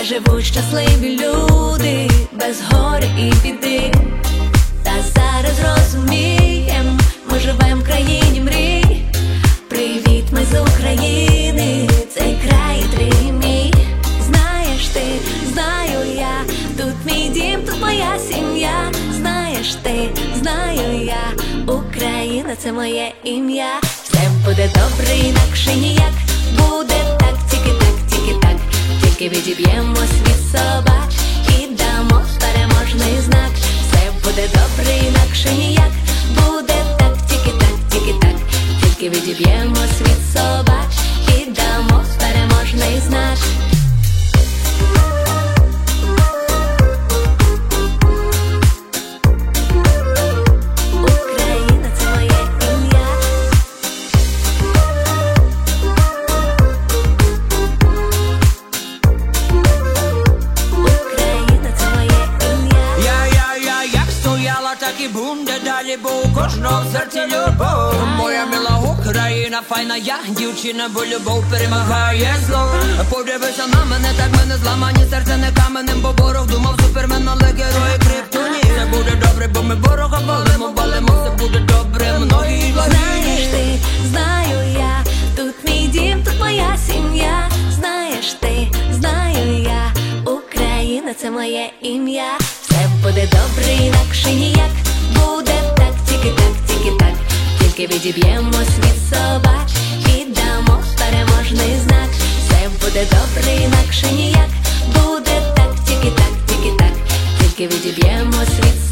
живуть щасливі люди, без горя і біди. Та зараз розумієм, ми живем в країні мрій. Привіт, ми з України, цей край твій мій. Знаєш ти, знаю я, тут мій дім, тут моя сім'я. Знаєш ти, знаю я, Україна – це моє ім'я. Все буде добре, інакше ніяк. Буде так, тільки так, тільки так. Тільки відіб'ємось від собак і дамо переможний знак. Все буде добре, інакше ніяк. Буде так, тільки так, тільки так. Тільки відіб'ємось від собак і дамо переможний знак. Україна – це моє ім'я. Україна – це моє ім'я. Я як стояла, так і буде далі, бо у кожного в серці любов. Моя мила Україна, файна я, дівчина, бо любов перемагає зло. Подивися на мене, так мене зламані, серце не каменем, бо ворог думав супермен, але герої криптоні. Все буде добре, бо ми ворога валимо, все буде добре, многі благі. Знаєш ти, знаю я, тут мій дім, тут моя сім'я. Знаєш ти, знаю я, Україна – це моє ім'я. Все буде добре, інакше ніяк. Буде так, тільки так, тільки так. Тільки відіб'ємось від собак і дамо переможний знак. Все буде добре, інакше ніяк. Буде так, тільки так, тільки так. Тільки відіб'ємось від собак.